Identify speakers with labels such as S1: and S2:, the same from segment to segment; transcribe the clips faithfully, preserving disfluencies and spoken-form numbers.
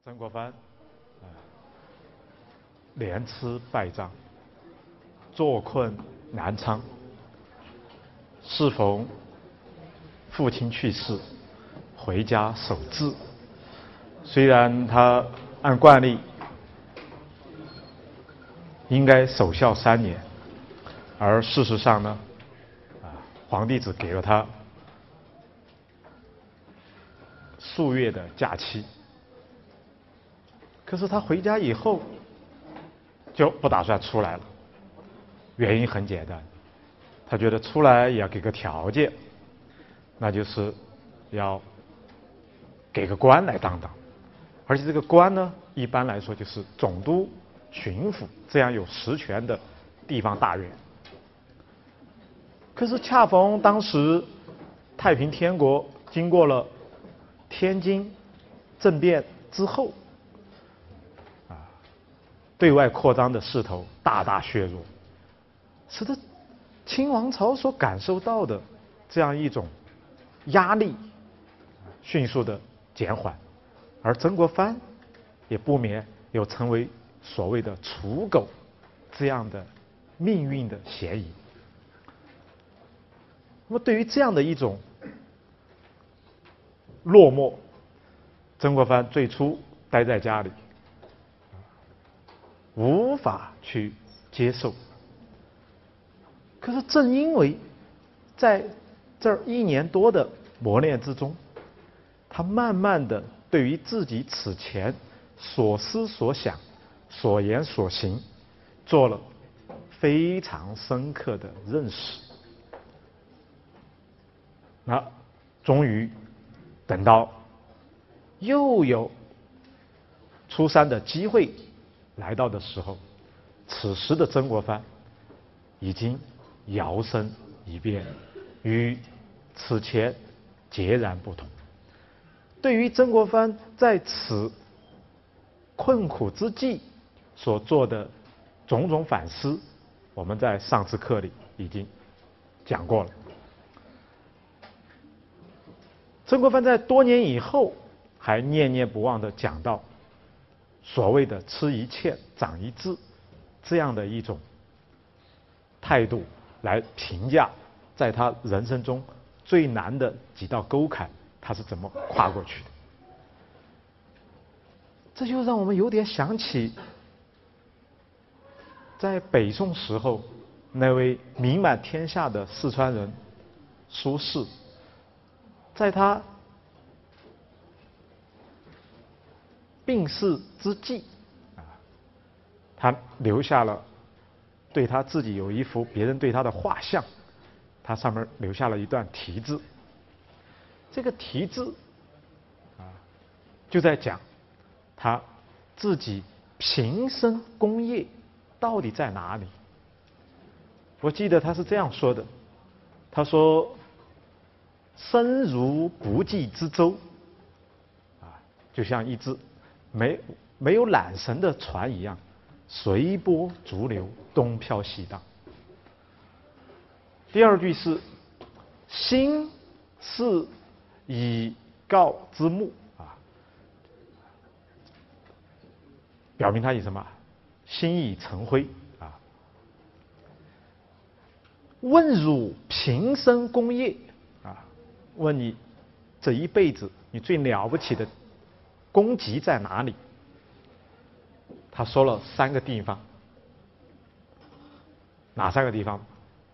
S1: 曾国藩啊，连吃败仗，坐困南昌。适逢父亲去世，回家守制。虽然他按惯例应该守孝三年，而事实上呢，啊，皇帝只给了他数月的假期。可是他回家以后就不打算出来了，原因很简单，他觉得出来也要给个条件，那就是要给个官来当当，而且这个官呢，一般来说就是总督、巡抚这样有实权的地方大员。可是恰逢当时太平天国经过了天津政变之后，啊，对外扩张的势头大大削弱，使得清王朝所感受到的这样一种压力迅速的减缓，而曾国藩也不免有成为所谓的刍狗这样的命运的嫌疑。那么对于这样的一种落寞，曾国藩最初待在家里，无法去接受。可是正因为在这一年多的磨练之中，他慢慢的对于自己此前所思所想、所言所行做了非常深刻的认识。那终于等到又有出山的机会来到的时候，此时的曾国藩已经摇身一变，与此前截然不同。对于曾国藩在此困苦之际所做的种种反思，我们在上次课里已经讲过了。曾国藩在多年以后还念念不忘地讲到所谓的吃一堑长一智这样的一种态度来评价在他人生中最难的几道沟坎他是怎么跨过去的。这就让我们有点想起在北宋时候那位名满天下的四川人苏轼，在他病逝之际啊，他留下了对他自己有一幅别人对他的画像，他上面留下了一段题字。这个题字啊，就在讲他自己平生功业到底在哪里。我记得他是这样说的，他说身如不济之舟啊，就像一只没没有缆绳的船一样，随波逐流，东飘西荡。第二句是心是以告之木啊，表明他以什么？心已成灰啊。问汝平生功业啊，问你这一辈子你最了不起的功绩在哪里？他说了三个地方，哪三个地方？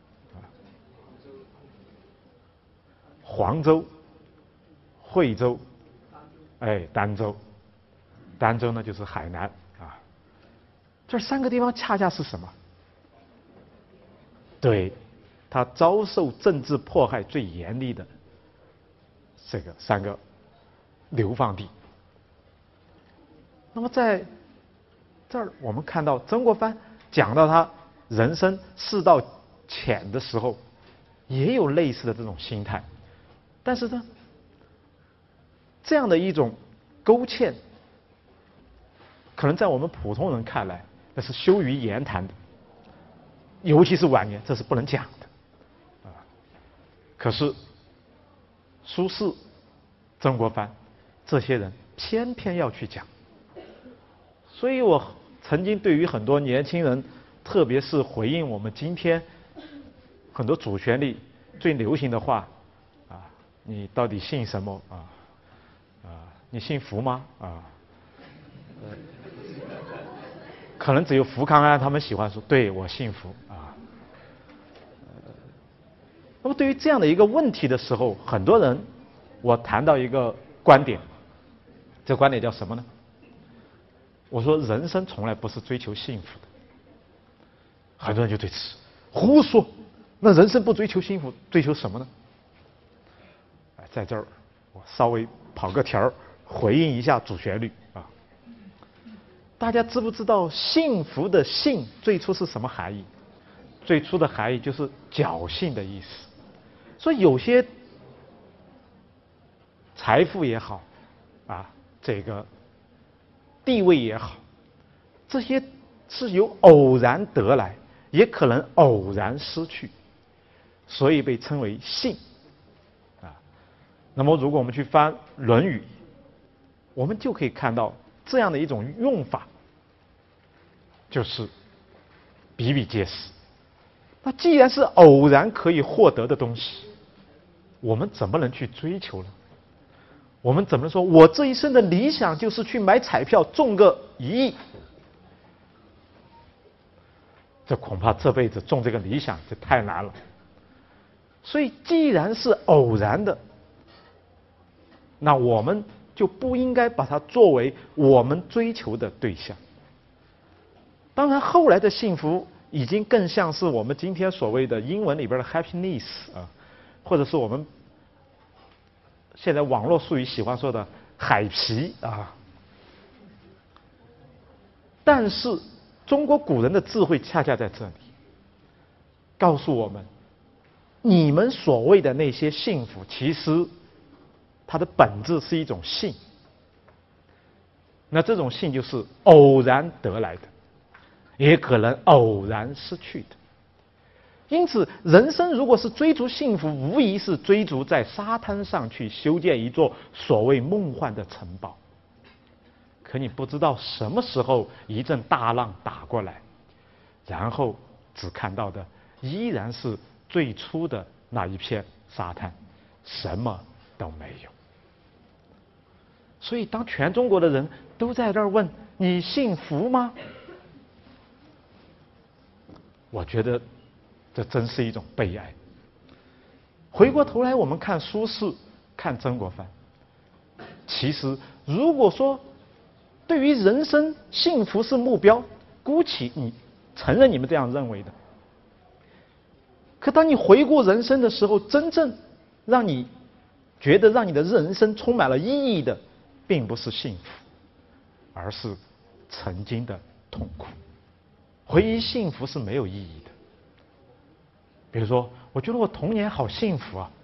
S1: 黄州、惠州、哎，儋州。儋州呢就是海南啊。这三个地方恰恰是什么？对，他遭受政治迫害最严厉的这个三个流放地。那么在这儿我们看到曾国藩讲到他人生世道浅的时候，也有类似的这种心态，但是呢，这样的一种勾芡，可能在我们普通人看来那是羞于言谈的，尤其是晚年，这是不能讲的啊。可是苏轼、曾国藩这些人偏偏要去讲。 所以我曾经对于很多年轻人，特别是回应我们今天很多主旋律最流行的话啊，你到底信什么啊？啊，你信福吗？啊，呃，可能只有福康安他们喜欢说，对，我信福啊。呃，那么对于这样的一个问题的时候，很多人，我谈到一个观点，这个观点叫什么呢？我说人生从来不是追求幸福的。很多人就对此胡说，那人生不追求幸福，追求什么呢？哎，在这儿我稍微跑个条儿，回应一下主旋律啊。大家知不知道幸福的幸最初是什么含义？最初的含义就是侥幸的意思。所以有些财富也好，啊，这个地位也好，这些是由偶然得来，也可能偶然失去，所以被称为幸啊。那么如果我们去翻《论语》，我们就可以看到这样的一种用法，就是比比皆是。那既然是偶然可以获得的东西，我们怎么能去追求呢？我们怎么说我这一生的理想就是去买彩票中个一亿？这恐怕这辈子中这个理想就太难了。所以既然是偶然的，那我们就不应该把它作为我们追求的对象。当然后来的幸福已经更像是我们今天所谓的英文里边的 happiness 啊，或者是我们现在网络术语喜欢说的海皮啊。但是中国古人的智慧恰恰在这里，告诉我们，你们所谓的那些幸福，其实它的本质是一种幸。那这种幸就是偶然得来的，也可能偶然失去的。因此，人生如果是追逐幸福，无疑是追逐在沙滩上去修建一座所谓梦幻的城堡。可你不知道什么时候一阵大浪打过来，然后只看到的依然是最初的那一片沙滩，什么都没有。所以当全中国的人都在这儿问你幸福吗？我觉得这真是一种悲哀。回过头来我们看苏轼，看曾国藩，其实如果说对于人生幸福是目标，姑且你承认你们这样认为的，可当你回顾人生的时候，真正让你觉得让你的人生充满了意义的，并不是幸福，而是曾经的痛苦。回忆幸福是没有意义的。比如说，我觉得我童年好幸福啊。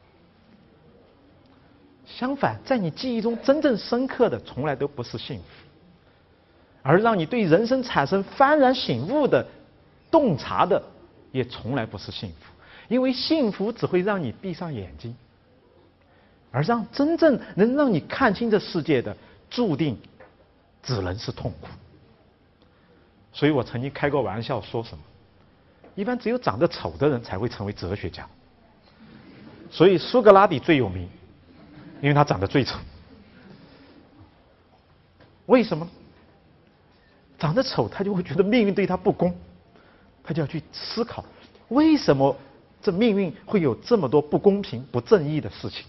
S1: 相反，在你记忆中真正深刻的，从来都不是幸福，而让你对人生产生幡然醒悟的、洞察的，也从来不是幸福。因为幸福只会让你闭上眼睛，而让真正能让你看清这世界的，注定只能是痛苦。所以我曾经开过玩笑说什么，一般只有长得丑的人才会成为哲学家。所以苏格拉底最有名，因为他长得最丑。为什么？长得丑，他就会觉得命运对他不公，他就要去思考，为什么这命运会有这么多不公平、不正义的事情。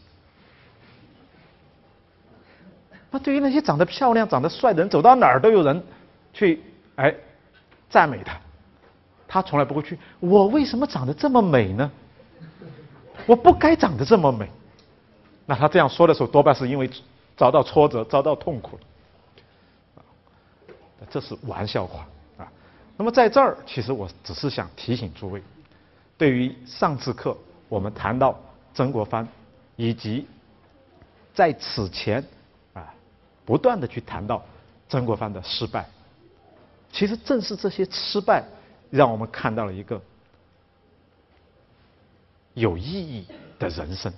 S1: 那对于那些长得漂亮、长得帅的人，走到哪儿都有人去哎赞美他，他从来不会去，我为什么长得这么美呢？我不该长得这么美。那他这样说的时候，多半是因为遭到挫折、遭到痛苦了。这是玩笑话啊。那么在这儿，其实我只是想提醒诸位，对于上次课我们谈到曾国藩，以及在此前啊不断的去谈到曾国藩的失败，其实正是这些失败，让我们看到了一个有意义的人生。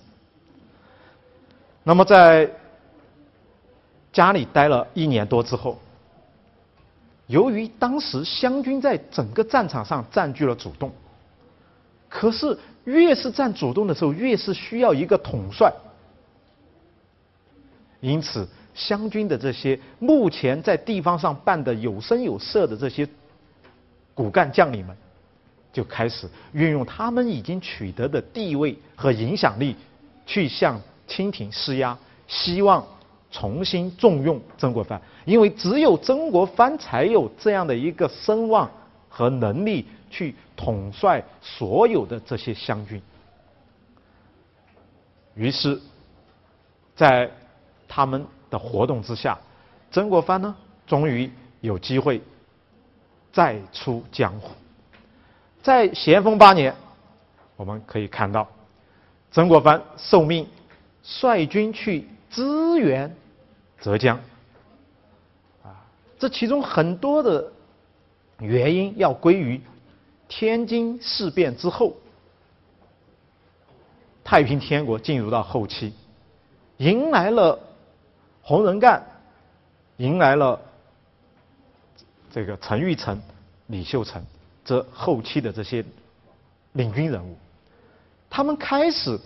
S1: 那么在家里待了一年多之后， 由于当时湘军在整个战场上占据了主动，可是越是占主动的时候，越是需要一个统帅。因此，湘军的这些目前在地方上办得有声有色的这些骨干将领们，就开始运用他们已经取得的地位和影响力，去向清廷施压，希望重新重用曾国藩。因为只有曾国藩才有这样的一个声望和能力去统帅所有的这些湘军。于是，在他们的活动之下，曾国藩呢，终于有机会再出江湖。在咸丰八年，我们可以看到，曾国藩受命率军去支援浙江。啊，这其中很多的原因要归于天津事变之后，太平天国进入到后期，迎来了洪仁�干，迎来了这个陈玉成、李秀成这后期的这些领军人物，他们开始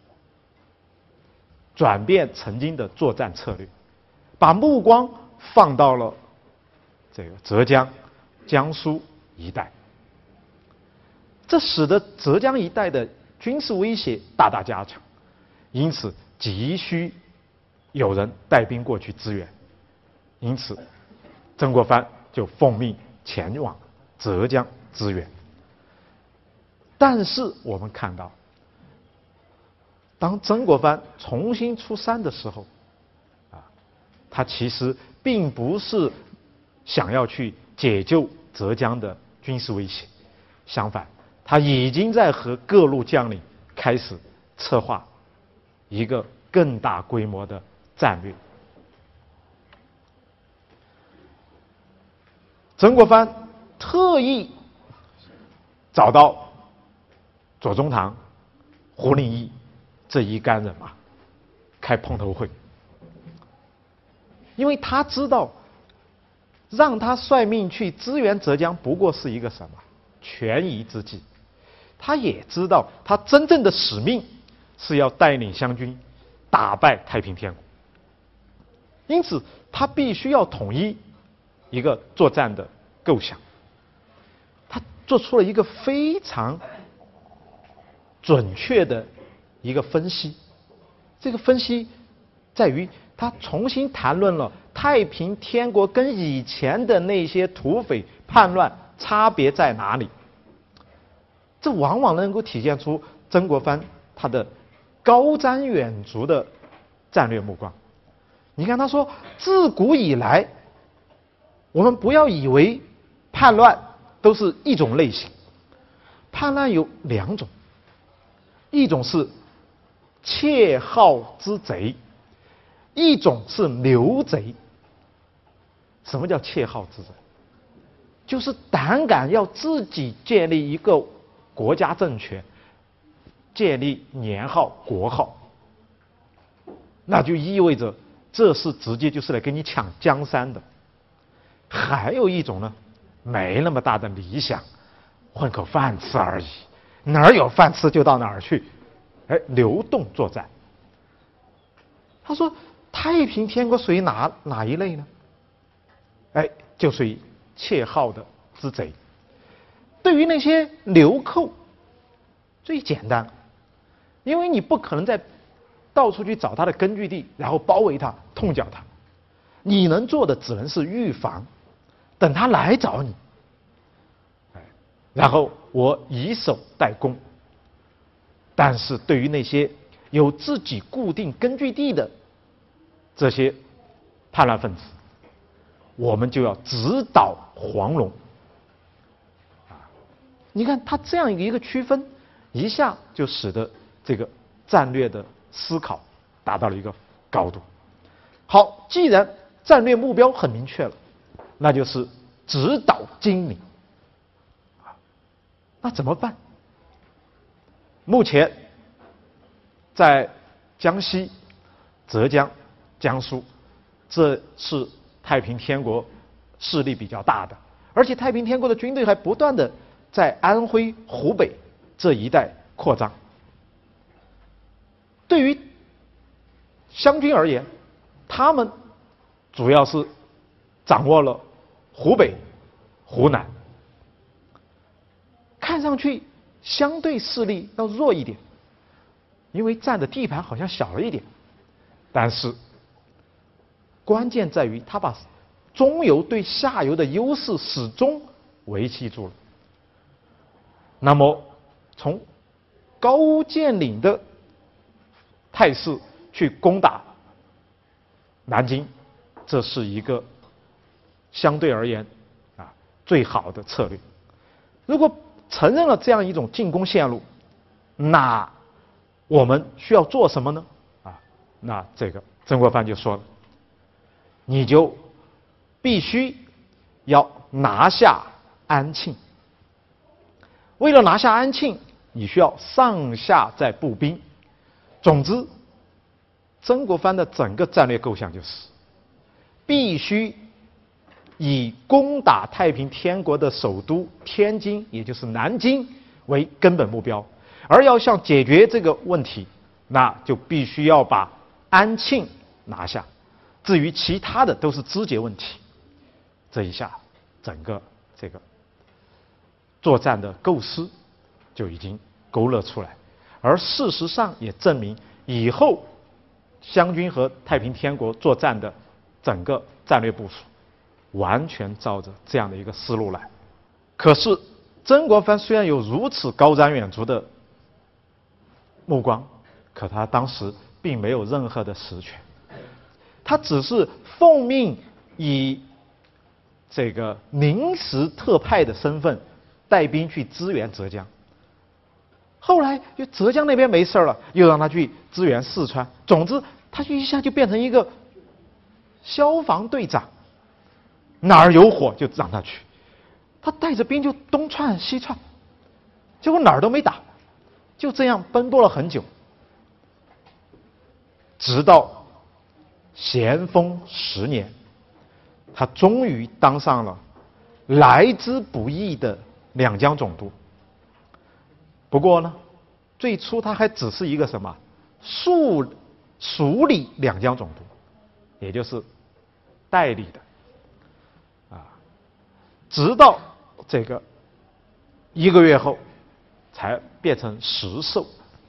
S1: 转变曾经的作战策略，把目光放到了这个浙江、江苏一带，这使得浙江一带的军事威胁大大加强，因此急需有人带兵过去支援，因此曾国藩就奉命前往浙江支援。但是我们看到，当曾国藩重新出山的时候，啊，他其实并不是想要去解救浙江的军事威胁，相反，他已经在和各路将领开始策划一个更大规模的战略。曾国藩特意找到左宗棠、胡林翼这一干人马开碰头会，因为他知道让他率命去支援浙江不过是一个什么权宜之计，他也知道他真正的使命是要带领湘军打败太平天国，因此他必须要统一一个作战的构想。他做出了一个非常准确的一个分析，这个分析在于他重新谈论了太平天国跟以前的那些土匪叛乱差别在哪里，这往往能够体现出曾国藩他的高瞻远瞩的战略目光。你看他说，自古以来我们不要以为叛乱都是一种类型，叛乱有两种，一种是窃号之贼，一种是流贼。什么叫窃号之贼？就是胆敢要自己建立一个国家政权，建立年号、国号，那就意味着这是直接就是来跟你抢江山的。还有一种呢，没那么大的理想，混口饭吃而已，哪儿有饭吃就到哪儿去，哎，流动作战。他说太平天国属于哪哪一类呢？哎，就属于窃号的之贼。对于那些流寇，最简单，因为你不可能在到处去找他的根据地，然后包围他、痛剿他，你能做的只能是预防，等他来找你，哎，然后我以守待攻。但是对于那些有自己固定根据地的这些叛乱分子，我们就要直捣黄龙。啊，你看他这样一个区分，一下就使得这个战略的思考达到了一个高度。好，既然战略目标很明确了，那就是直捣金陵。啊，那怎么办？目前在江西、浙江、江苏，这是太平天国势力比较大的，而且太平天国的军队还不断的在安徽、湖北这一带扩张。对于湘军而言，他们主要是掌握了湖北、湖南，看上去相对势力要弱一点，因为占的地盘好像小了一点，但是关键在于他把中游对下游的优势始终维系住了。那么从高渐岭的态势去攻打南京，这是一个相对而言啊最好的策略。如果承认了这样一种进攻线路，那我们需要做什么呢？啊，那这个曾国藩就说了，你就必须要拿下安庆。为了拿下安庆，你需要上下在步兵。总之，曾国藩的整个战略构想就是必须以攻打太平天国的首都天津，也就是南京为根本目标，而要想解决这个问题，那就必须要把安庆拿下，至于其他的都是枝节问题。这一下整个这个作战的构思就已经勾勒出来，而事实上也证明以后湘军和太平天国作战的整个战略部署完全照着这样的一个思路来。可是曾国藩虽然有如此高瞻远瞩的目光，可他当时并没有任何的实权，他只是奉命以这个临时特派的身份带兵去支援浙江。后来就浙江那边没事了，又让他去支援四川。总之，他就一下就变成一个消防队长，哪儿有火就让他去。他带着兵就东窜西窜，结果哪儿都没打，就这样奔波了很久，直到咸丰十年，他终于当上了来之不易的两江总督。不过呢，最初他还只是一个什么署署理两江总督，也就是代理的啊。直到这个一个月后，才变成实授。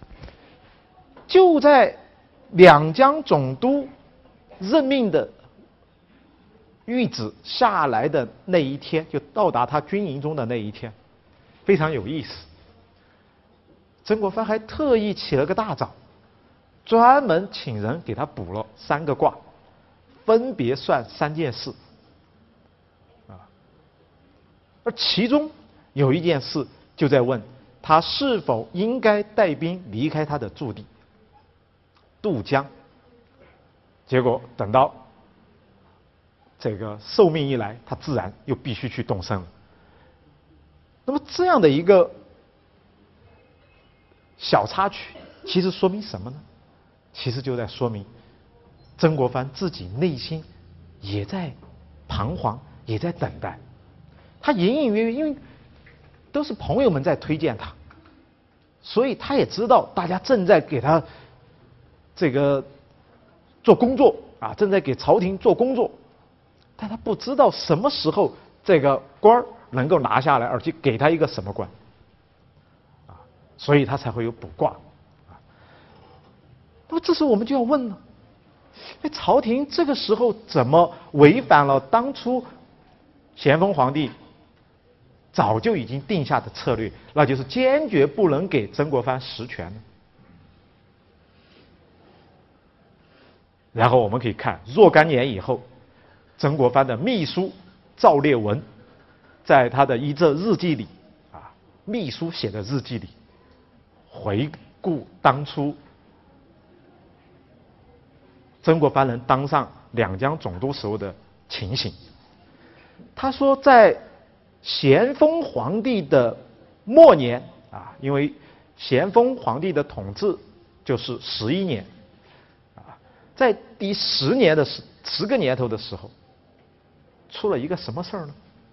S1: 就在两江总督任命的谕旨下来的那一天，就到达他军营中的那一天，非常有意思。曾国藩还特意起了个大早，专门请人给他卜了三个卦，分别算三件事啊。而其中有一件事就在问他是否应该带兵离开他的驻地渡江。结果等到这个受命一来，他自然又必须去动身了。那么这样的一个小插曲，其实说明什么呢？其实就在说明曾国藩自己内心也在彷徨，也在等待。他隐隐约约，因为都是朋友们在推荐他，所以他也知道大家正在给他这个做工作啊，正在给朝廷做工作，但他不知道什么时候这个官儿能够拿下来，而且给他一个什么官。所以他才会有卜卦啊。那么这时候我们就要问了，那朝廷这个时候怎么违反了当初咸丰皇帝早就已经定下的策略，那就是坚决不能给曾国藩实权呢？然后我们可以看若干年以后，曾国藩的秘书赵烈文在他的一则日记里啊，秘书写的日记里回顾当初曾国藩能当上两江总督时候的情形。他说，在咸丰皇帝的末年啊，因为咸丰皇帝的统治就是十一年啊，在第十年的十十个年头的时候， 出了一个什么事儿呢？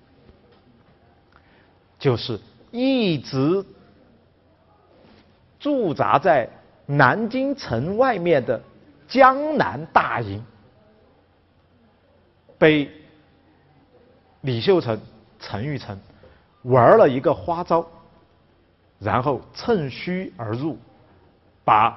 S1: 就是一直驻扎在南京城外面的江南大营，被李秀成、陈玉成玩了一个花招，然后趁虚而入，把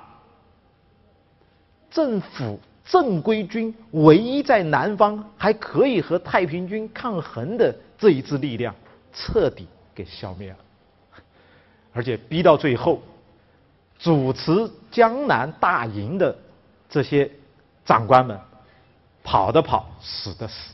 S1: 政府正规军唯一在南方还可以和太平军抗衡的这一支力量彻底给消灭了。而且逼到最后，主持江南大营的这些长官们跑的跑，死的死，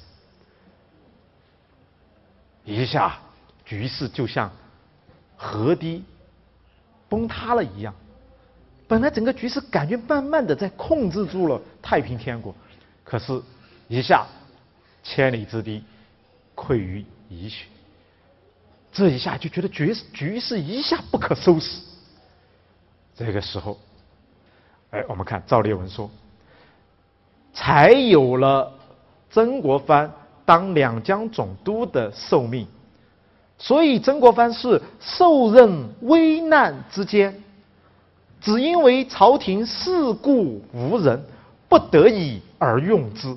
S1: 一下局势就像河堤崩塌了一样。本来整个局势感觉慢慢的在控制住了太平天国，可是一下千里之堤溃于蚁穴，这一下就觉得局势局势一下不可收拾。这个时候，哎，我们看赵烈文说，才有了曾国藩当两江总督的受命，所以曾国藩是受任危难之间，只因为朝廷事故无人，不得已而用之，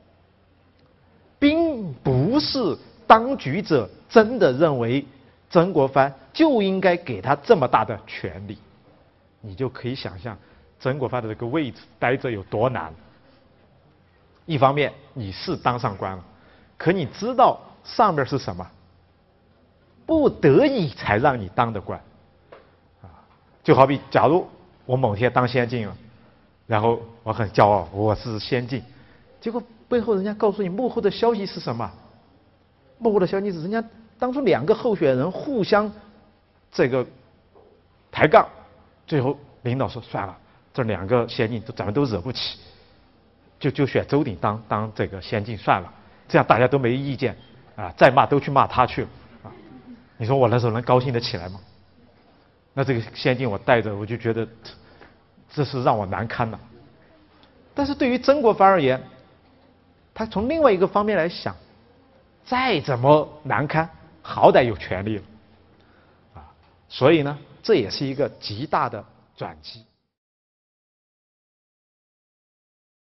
S1: 并不是当局者真的认为曾国藩就应该给他这么大的权力。你就可以想象曾国藩的这个位置待着有多难。一方面你是当上官了，可你知道上面是什么，不得已才让你当的官啊。就好比假如我某天当先进了，然后我很骄傲我是先进，结果背后人家告诉你幕后的消息是什么？幕后的消息是人家当初两个候选人互相这个抬杠，最后领导说算了，这两个先进咱们都惹不起，就就选周鼎当当这个先进算了，这样大家都没意见啊，再骂都去骂他去了啊。你说我那时候能高兴得起来吗？那这个先进我带着，我就觉得这是让我难堪的。但是对于曾国藩而言，他从另外一个方面来想，再怎么难堪，好歹有权利了啊，所以呢，这也是一个极大的转机。